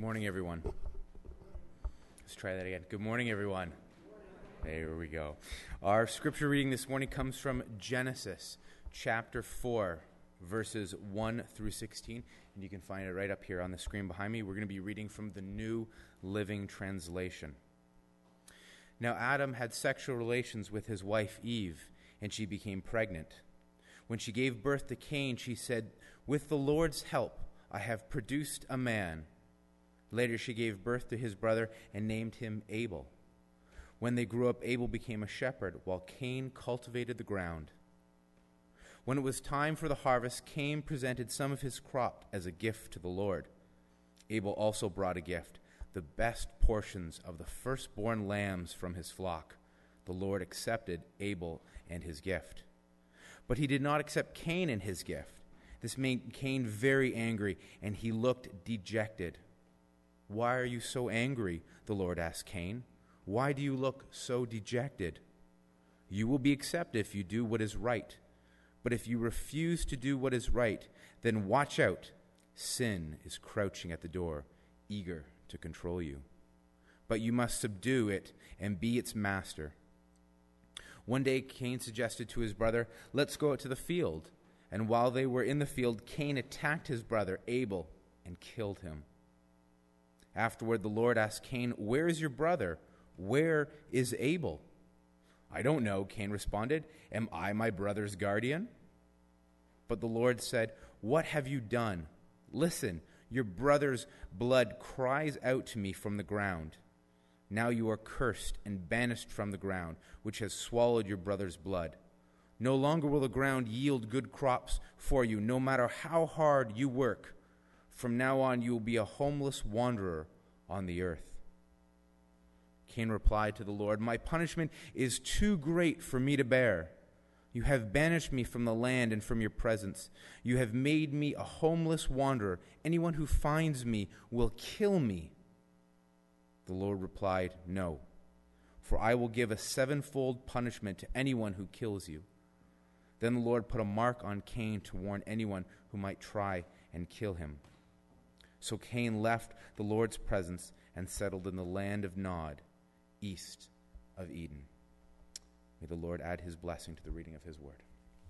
morning, everyone. Let's try that again. Good morning, everyone. There we go. Our scripture reading this morning comes from Genesis chapter 4, verses 1 through 16. And you can find it right up here on the screen behind me. We're going to be reading from the New Living Translation. Now Adam had sexual relations with his wife Eve, and she became pregnant. When she gave birth to Cain, she said, "With the Lord's help, I have produced a man." Later she gave birth to his brother and named him Abel. When they grew up, Abel became a shepherd, while Cain cultivated the ground. When it was time for the harvest, Cain presented some of his crop as a gift to the Lord. Abel also brought a gift, the best portions of the firstborn lambs from his flock. The Lord accepted Abel and his gift. But he did not accept Cain and his gift. This made Cain very angry, and he looked dejected. "Why are you so angry?" the Lord asked Cain. "Why do you look so dejected? You will be accepted if you do what is right. But if you refuse to do what is right, then watch out. Sin is crouching at the door, eager to control you. But you must subdue it and be its master." One day Cain suggested to his brother, "Let's go out to the field." And while they were in the field, Cain attacked his brother Abel and killed him. Afterward, the Lord asked Cain, "Where is your brother? Where is Abel?" "I don't know," Cain responded. "Am I my brother's guardian?" But the Lord said, "What have you done? Listen, your brother's blood cries out to me from the ground. Now you are cursed and banished from the ground, which has swallowed your brother's blood. No longer will the ground yield good crops for you, no matter how hard you work. From now on you will be a homeless wanderer on the earth." Cain replied to the Lord, "My punishment is too great for me to bear. You have banished me from the land and from your presence. You have made me a homeless wanderer. Anyone who finds me will kill me." The Lord replied, "No, for I will give a sevenfold punishment to anyone who kills you." Then the Lord put a mark on Cain to warn anyone who might try and kill him. So Cain left the Lord's presence and settled in the land of Nod, east of Eden. May the Lord add his blessing to the reading of his word.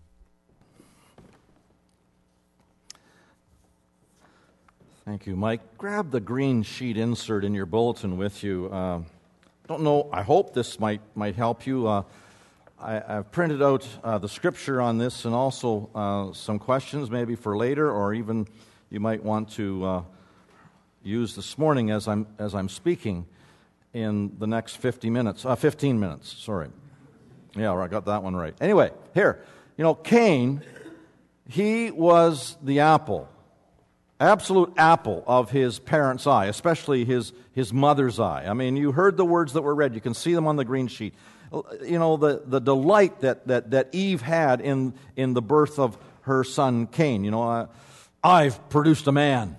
Thank you, Mike. Grab the green sheet insert in your bulletin with you. Don't know, I hope this might help you. I've printed out the scripture on this and also some questions maybe for later, or even you might want to use this morning as I'm speaking in the next 15 minutes. Sorry. Yeah, I got that one right. Anyway, here, Cain, he was the apple, absolute apple of his parents' eye, especially his mother's eye. I mean, you heard the words that were read. You can see them on the green sheet. The delight that Eve had in the birth of her son Cain. I've produced a man.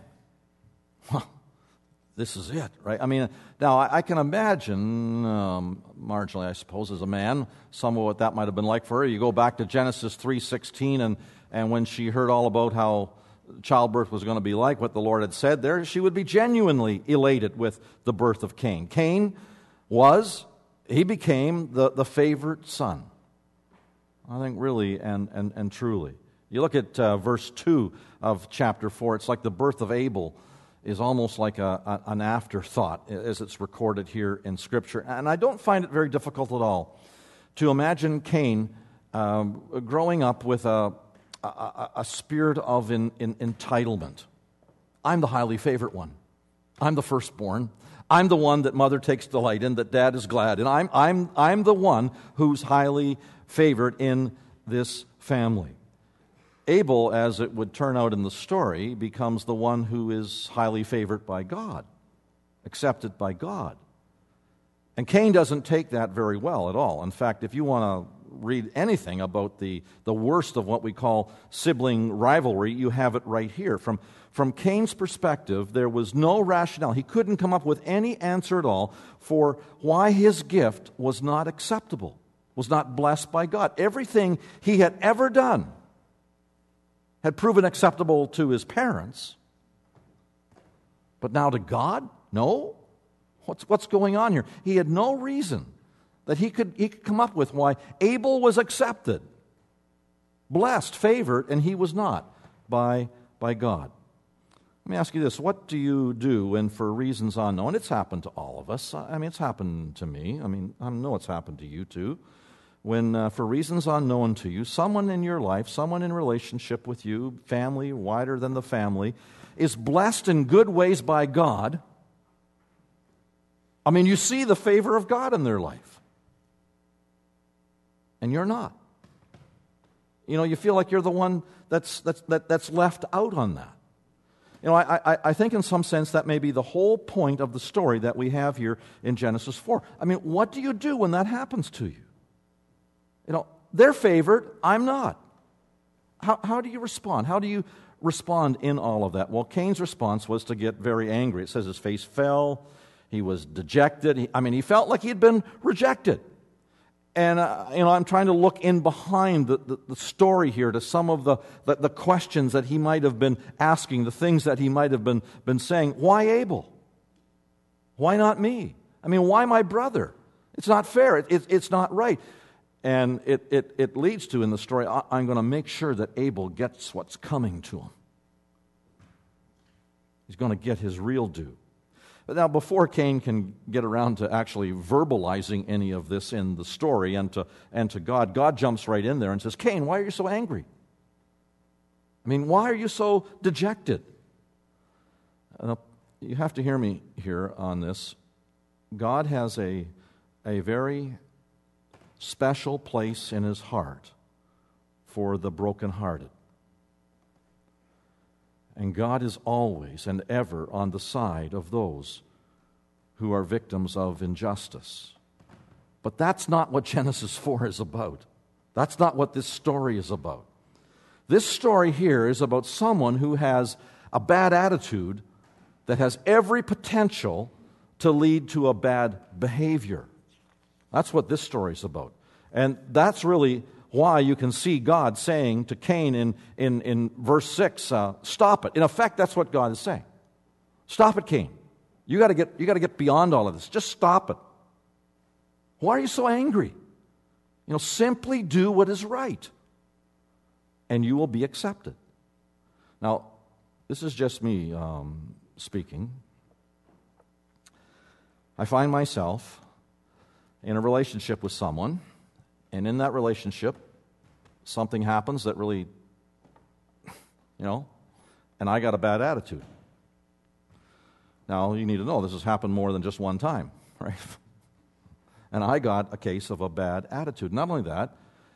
This is it, right? I mean, now I can imagine, marginally, I suppose, as a man, some of what that might have been like for her. You go back to Genesis 3:16, and when she heard all about how childbirth was going to be like, what the Lord had said there, she would be genuinely elated with the birth of Cain. Cain he became the favorite son. I think really and truly. You look at verse 2 of chapter 4, it's like the birth of Abel is almost like an afterthought as it's recorded here in Scripture. And I don't find it very difficult at all to imagine Cain growing up with a spirit of entitlement. I'm the highly favored one. I'm the firstborn. I'm the one that mother takes delight in, that dad is glad in. I'm the one who's highly favored in this family. Abel, as it would turn out in the story, becomes the one who is highly favored by God, accepted by God. And Cain doesn't take that very well at all. In fact, if you want to read anything about the worst of what we call sibling rivalry, you have it right here. From Cain's perspective, there was no rationale. He couldn't come up with any answer at all for why his gift was not acceptable, was not blessed by God. Everything he had ever done had proven acceptable to his parents, But now to God? No. What's going on here? He had no reason that he could come up with why Abel was accepted, blessed, favored, and he was not by God. Let me ask you this. What do you do when, for reasons unknown, it's happened to all of us. I mean, it's happened to me. I mean, I know it's happened to you too. When, for reasons unknown to you, someone in your life, someone in relationship with you, family, wider than the family, is blessed in good ways by God. I mean, you see the favor of God in their life. And you're not. You know, you feel like you're the one that's left out on that. You know, I think in some sense that may be the whole point of the story that we have here in Genesis 4. I mean, what do you do when that happens to you? You know, they're favored, I'm not. How do you respond? How do you respond in all of that? Well, Cain's response was to get very angry. It says his face fell, he was dejected. He felt like he'd been rejected. And, I'm trying to look in behind the story here to some of the questions that he might have been asking, the things that he might have been saying. Why Abel? Why not me? I mean, why my brother? It's not fair. It's not right. And it leads to, in the story, I'm going to make sure that Abel gets what's coming to him. He's going to get his real due. But now, before Cain can get around to actually verbalizing any of this in the story and to God, God jumps right in there and says, Cain, why are you so angry? I mean, why are you so dejected? You have to hear me here on this. God has a very special place in his heart for the brokenhearted. And God is always and ever on the side of those who are victims of injustice. But that's not what Genesis 4 is about. That's not what this story is about. This story here is about someone who has a bad attitude that has every potential to lead to a bad behavior. That's what this story is about. And that's really why you can see God saying to Cain in verse 6, stop it. In effect, that's what God is saying. Stop it, Cain. You got to get beyond all of this. Just stop it. Why are you so angry? Simply do what is right, and you will be accepted. Now, this is just me speaking. I find myself in a relationship with someone, and in that relationship, something happens that really, and I got a bad attitude. Now, you need to know this has happened more than just one time, right? And I got a case of a bad attitude. Not only that,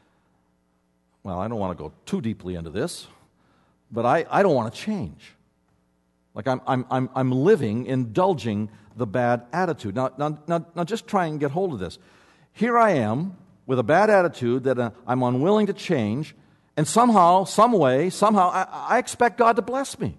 well, I don't want to go too deeply into this, but I don't want to change. Like I'm living, indulging the bad attitude. Now, just try and get hold of this. Here I am with a bad attitude that I'm unwilling to change, and somehow, some way, I expect God to bless me.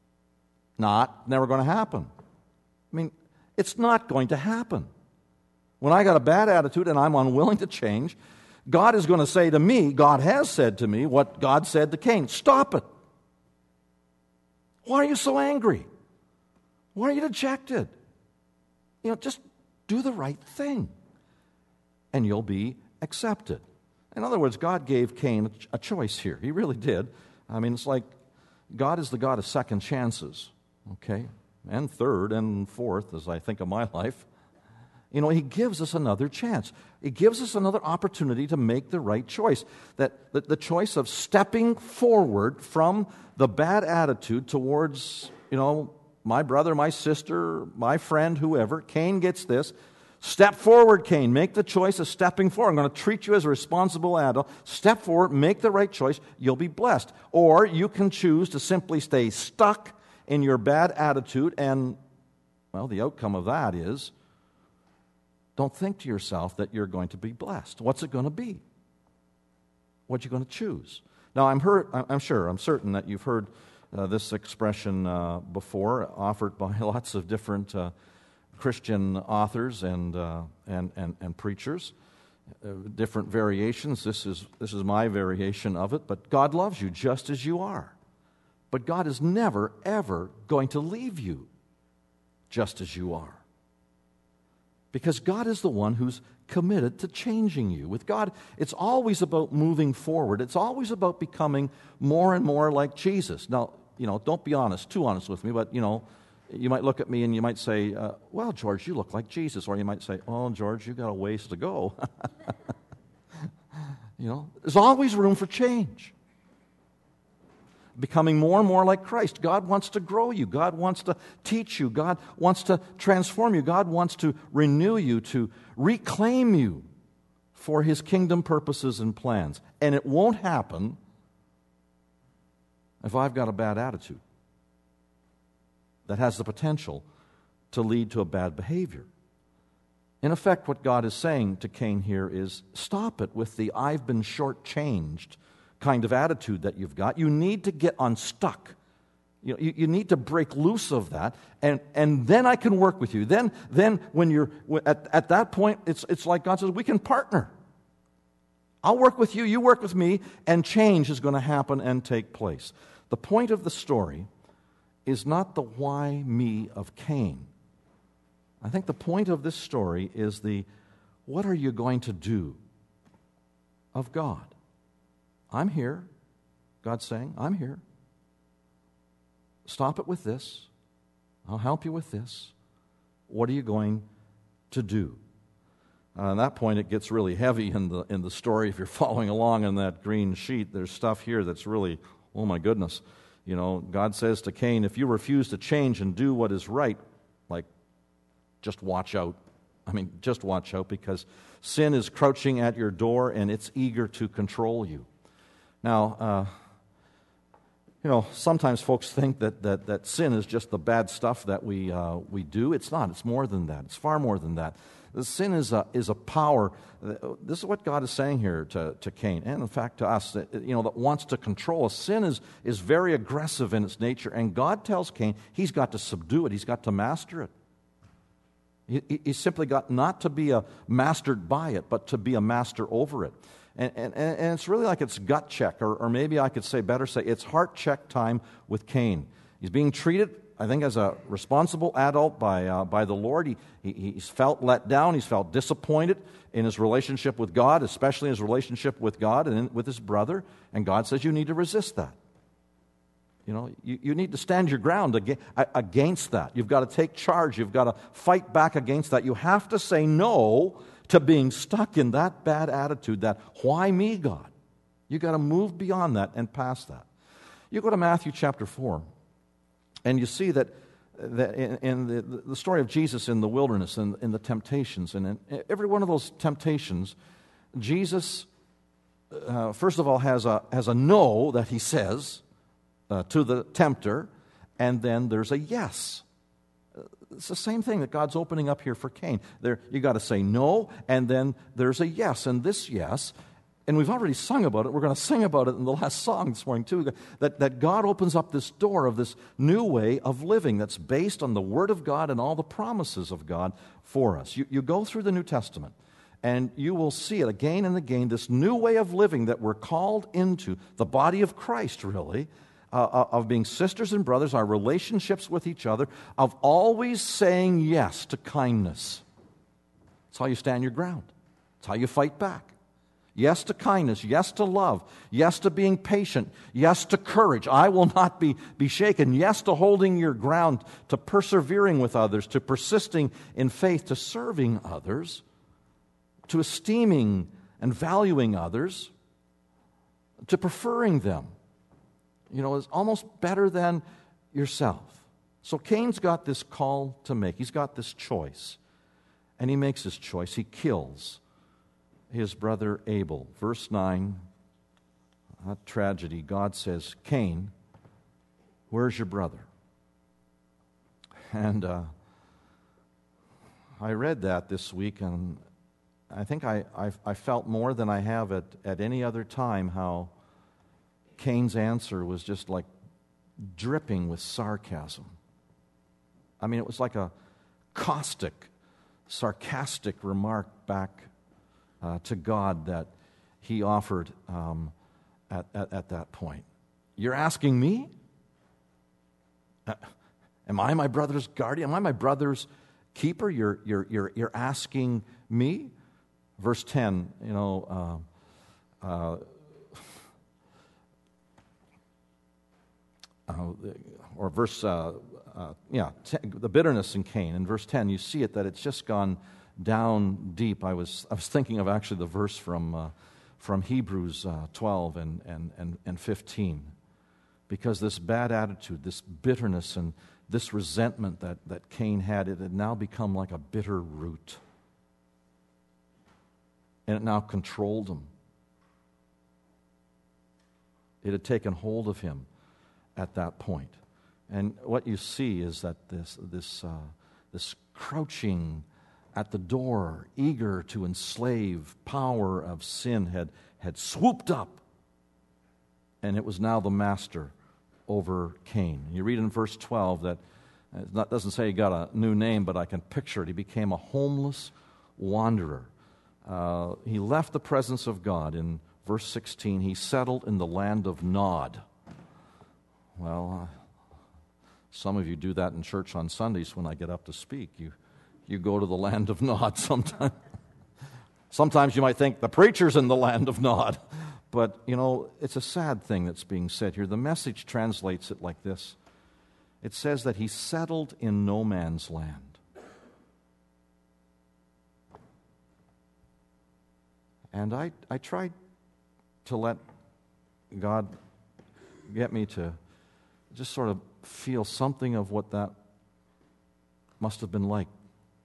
Never going to happen. I mean, it's not going to happen. When I got a bad attitude and I'm unwilling to change, God is going to say to me, God has said to me what God said to Cain. Stop it. Why are you so angry? Why are you dejected? Just do the right thing, and you'll be accepted. In other words, God gave Cain a choice here. He really did. I mean, it's like God is the God of second chances, okay? And third and fourth, as I think of my life. He gives us another chance. He gives us another opportunity to make the right choice. That the choice of stepping forward from the bad attitude towards, my brother, my sister, my friend, whoever. Cain gets this. Step forward, Cain. Make the choice of stepping forward. I'm going to treat you as a responsible adult. Step forward, make the right choice. You'll be blessed. Or you can choose to simply stay stuck in your bad attitude, and, well, the outcome of that is, don't think to yourself that you're going to be blessed. What's it going to be? What you going to choose? Now, I'm certain that you've heard this expression before, offered by lots of different Christian authors and preachers, different variations. This is my variation of it. But God loves you just as you are. But God is never, ever going to leave you just as you are. Because God is the one who's committed to changing you. With God, it's always about moving forward. It's always about becoming more and more like Jesus. Now, don't be too honest with me, but, you might look at me and you might say, well, George, you look like Jesus. Or you might say, oh, George, you've got a ways to go. There's always room for change. Becoming more and more like Christ. God wants to grow you. God wants to teach you. God wants to transform you. God wants to renew you, to reclaim you for His kingdom purposes and plans. And it won't happen if I've got a bad attitude that has the potential to lead to a bad behavior. In effect, what God is saying to Cain here is, stop it with the I've been shortchanged kind of attitude that you've got. You need to get unstuck. You need to break loose of that, and then I can work with you. Then when you're at that point, it's like God says, we can partner. I'll work with you, you work with me, and change is going to happen and take place. The point of the story is not the why me of Cain. I think the point of this story is the what are you going to do of God? I'm here. God's saying, I'm here. Stop it with this. I'll help you with this. What are you going to do? At that point, it gets really heavy in the story. If you're following along on that green sheet, there's stuff here that's really, oh my goodness. God says to Cain, if you refuse to change and do what is right, just watch out. Just watch out, because sin is crouching at your door and it's eager to control you. Now, sometimes folks think that sin is just the bad stuff that we do. It's not. It's more than that. It's far more than that. The sin is a power. This is what God is saying here to Cain, and in fact to us, that wants to control us. Sin is very aggressive in its nature, and God tells Cain he's got to subdue it. He's got to master it. He's simply got not to be mastered by it, but to be a master over it. And it's really like it's gut check, or maybe I could better say it's heart check time with Cain. He's being treated, I think, as a responsible adult by the Lord. He's felt let down. He's felt disappointed in his relationship with God, especially his relationship with God and with his brother. And God says you need to resist that. You need to stand your ground against that. You've got to take charge. You've got to fight back against that. You have to say no to being stuck in that bad attitude, that why me, God? You've got to move beyond that and past that. You go to Matthew chapter 4, and you see that in the story of Jesus in the wilderness and in the temptations, and in every one of those temptations, Jesus, first of all, has a no that he says to the tempter, and then there's a yes. It's the same thing that God's opening up here for Cain. You got to say no, and then there's a yes. And this yes, and we've already sung about it. We're going to sing about it in the last song this morning too. That God opens up this door of this new way of living that's based on the Word of God and all the promises of God for us. You go through the New Testament, and you will see it again and again. This new way of living that we're called into, the body of Christ, really. Of being sisters and brothers, our relationships with each other, of always saying yes to kindness. That's how you stand your ground. That's how you fight back. Yes to kindness, yes to love, yes to being patient, yes to courage. I will not be shaken. Yes to holding your ground, to persevering with others, to persisting in faith, to serving others, to esteeming and valuing others, to preferring them. Is almost better than yourself. So Cain's got this call to make. He's got this choice. And he makes his choice. He kills his brother Abel. Verse 9, a tragedy. God says, Cain, where's your brother? And I read that this week, and I think I felt more than I have at any other time how Cain's answer was just like dripping with sarcasm. It was like a caustic, sarcastic remark back to God that he offered at that point. You're asking me? Am I my brother's guardian? Am I my brother's keeper? You're asking me? Verse 10, or verse, the bitterness in Cain. In verse 10, you see it, that it's just gone down deep. I was thinking of actually the verse from Hebrews 12 and 15. Because this bad attitude, this bitterness and this resentment that Cain had, it had now become like a bitter root. And it now controlled him. It had taken hold of him at that point. And what you see is that this crouching at the door, eager to enslave power of sin, had swooped up, and it was now the master over Cain. You read in verse 12 that it doesn't say he got a new name, but I can picture it. He became a homeless wanderer. He left the presence of God. In verse 16, he settled in the land of Nod. Well, some of you do that in church on Sundays when I get up to speak. You go to the land of Nod sometimes. Sometimes you might think the preacher's in the land of Nod. But, it's a sad thing that's being said here. The Message translates it like this. It says that he settled in no man's land. And I tried to let God get me to just sort of feel something of what that must have been like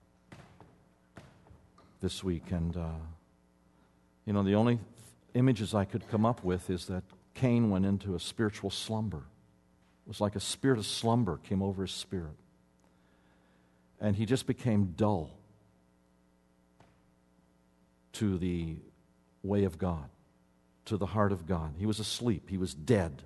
this week. And, the only images I could come up with is that Cain went into a spiritual slumber. It was like a spirit of slumber came over his spirit. And he just became dull to the way of God, to the heart of God. He was asleep. He was dead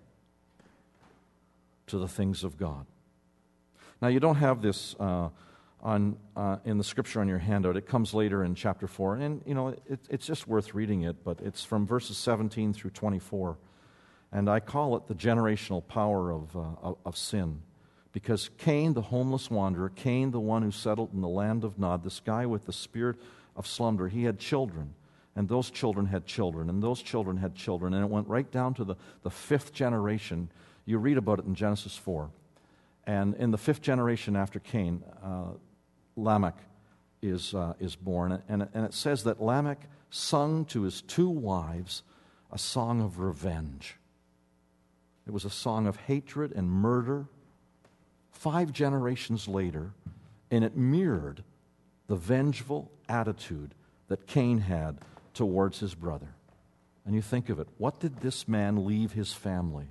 to the things of God. Now, you don't have this in the scripture on your handout. It comes later in chapter 4. And, it's just worth reading it, but it's from verses 17 through 24. And I call it the generational power of sin. Because Cain, the homeless wanderer, Cain, the one who settled in the land of Nod, this guy with the spirit of slumber, he had children. And those children had children, and those children had children. And it went right down to the fifth generation. You read about it in Genesis 4. And in the fifth generation after Cain, Lamech is born. And it says that Lamech sung to his two wives a song of revenge. It was a song of hatred and murder. 5 generations later, and it mirrored the vengeful attitude that Cain had towards his brother. And you think of it, what did this man leave his family?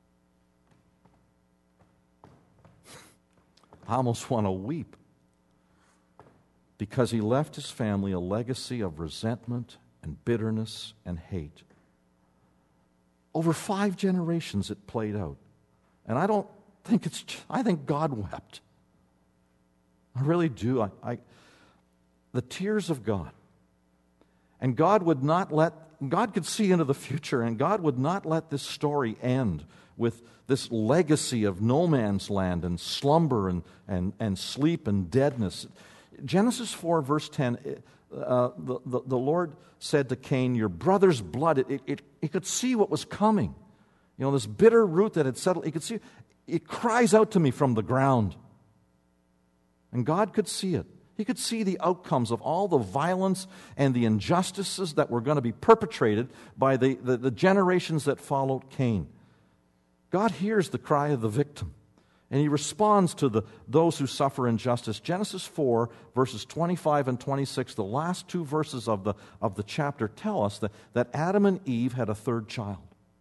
I almost want to weep, because he left his family a legacy of resentment and bitterness and hate. Over 5 generations it played out. And I don't think I think God wept. I really do. The tears of God. And God could see into the future, and God would not let this story end with this legacy of no man's land and slumber and sleep and deadness. Genesis 4, verse 10, the Lord said to Cain, your brother's blood, he could see what was coming. This bitter root that had settled, he could see, it cries out to me from the ground. And God could see it. He could see the outcomes of all the violence and the injustices that were going to be perpetrated by the generations that followed Cain. God hears the cry of the victim, and He responds to those who suffer injustice. Genesis 4, verses 25 and 26, the last 2 verses of the chapter tell us that Adam and Eve had a third child.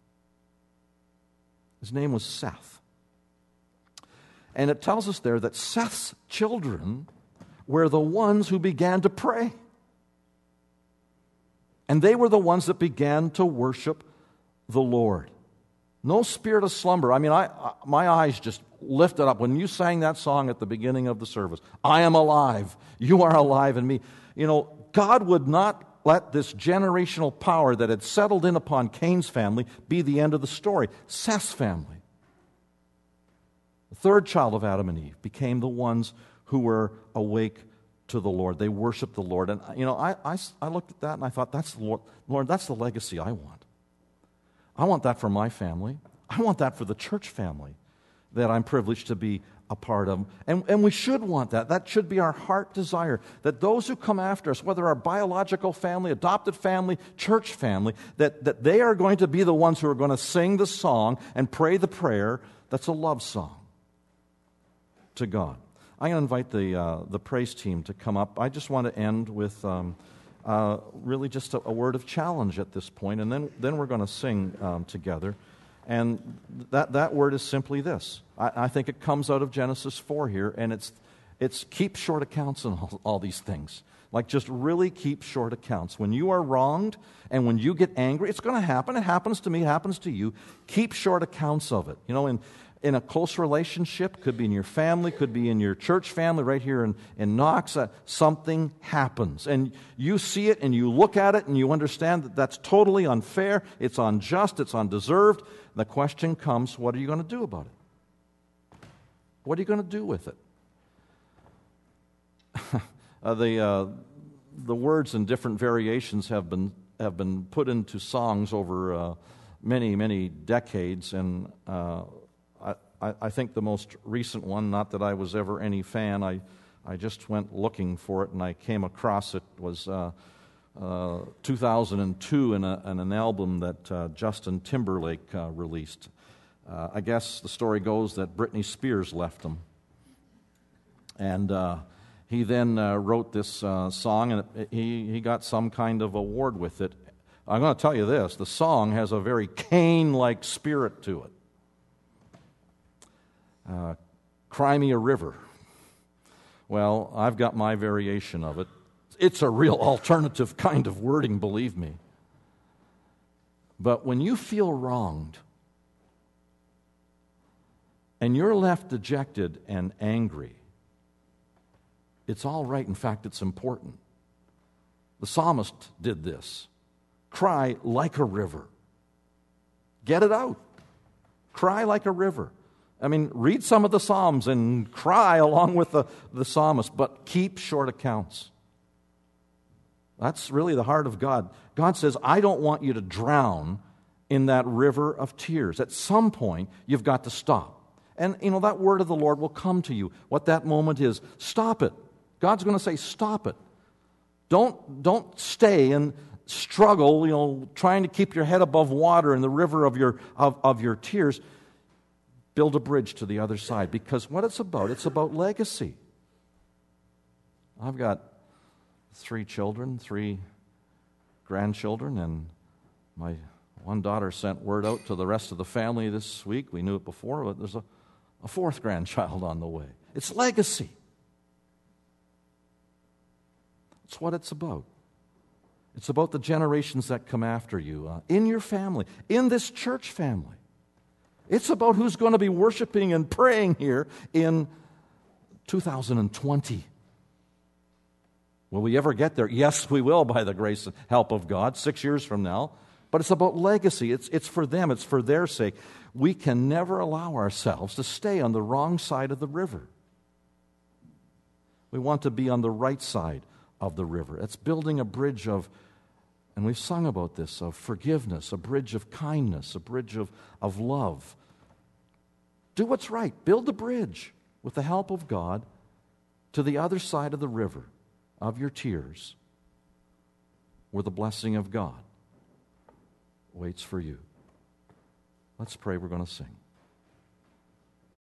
His name was Seth. And it tells us there that Seth's children were the ones who began to pray. And they were the ones that began to worship the Lord. No spirit of slumber. I mean, my eyes just lifted up when you sang that song at the beginning of the service. I am alive. You are alive in me. God would not let this generational power that had settled in upon Cain's family be the end of the story. Seth's family, the The third child of Adam and Eve became the ones who were awake to the Lord. They worshiped the Lord. And, I looked at that and I thought, that's the Lord, that's the legacy I want. I want that for my family. I want that for the church family that I'm privileged to be a part of. And we should want that. That should be our heart desire, that those who come after us, whether our biological family, adopted family, church family, that they are going to be the ones who are going to sing the song and pray the prayer that's a love song to God. I'm going to invite the praise team to come up. I just want to end with really just a word of challenge at this point, and then we're going to sing together. And that word is simply this. I think it comes out of Genesis 4 here, and it's keep short accounts on all these things. Like, just really keep short accounts. When you are wronged and when you get angry, it's going to happen. It happens to me, it happens to you. Keep short accounts of it. In a close relationship, could be in your family, could be in your church family right here in Knox, something happens. And you see it and you look at it and you understand that that's totally unfair, it's unjust, it's undeserved. The question comes, what are you going to do about it? What are you going to do with it? The words in different variations have been put into songs over many, many decades, and I think the most recent one, not that I was ever any fan, I just went looking for it and I came across it, was 2002 in an album that Justin Timberlake released. I guess the story goes that Britney Spears left him. And he then wrote this song, and he got some kind of award with it. I'm going to tell you this, the song has a very Cain-like spirit to it. Cry Me a River. Well, I've got my variation of it. It's a real alternative kind of wording, believe me. But when you feel wronged and you're left dejected and angry, it's all right. In fact, it's important. The psalmist did this. Cry like a river. Get it out. Cry like a river. I mean, read some of the Psalms and cry along with the psalmist, but keep short accounts. That's really the heart of God. God says, I don't want you to drown in that river of tears. At some point, you've got to stop. And, that word of the Lord will come to you. What that moment is, stop it. God's going to say, stop it. Don't stay and struggle, trying to keep your head above water in the river of your tears. Build a bridge to the other side, because what it's about legacy. I've got 3 children, 3 grandchildren, and my one daughter sent word out to the rest of the family this week. We knew it before, but there's a 4th grandchild on the way. It's legacy. It's what it's about. It's about the generations that come after you, in your family, in this church family. It's about who's going to be worshiping and praying here in 2020. Will we ever get there? Yes, we will, by the grace and help of God, 6 years from now. But it's about legacy. It's for them. It's for their sake. We can never allow ourselves to stay on the wrong side of the river. We want to be on the right side of the river. It's building a bridge of, and we've sung about this, of forgiveness, a bridge of kindness, a bridge of love. Do what's right. Build the bridge with the help of God to the other side of the river of your tears, where the blessing of God waits for you. Let's pray. We're going to sing.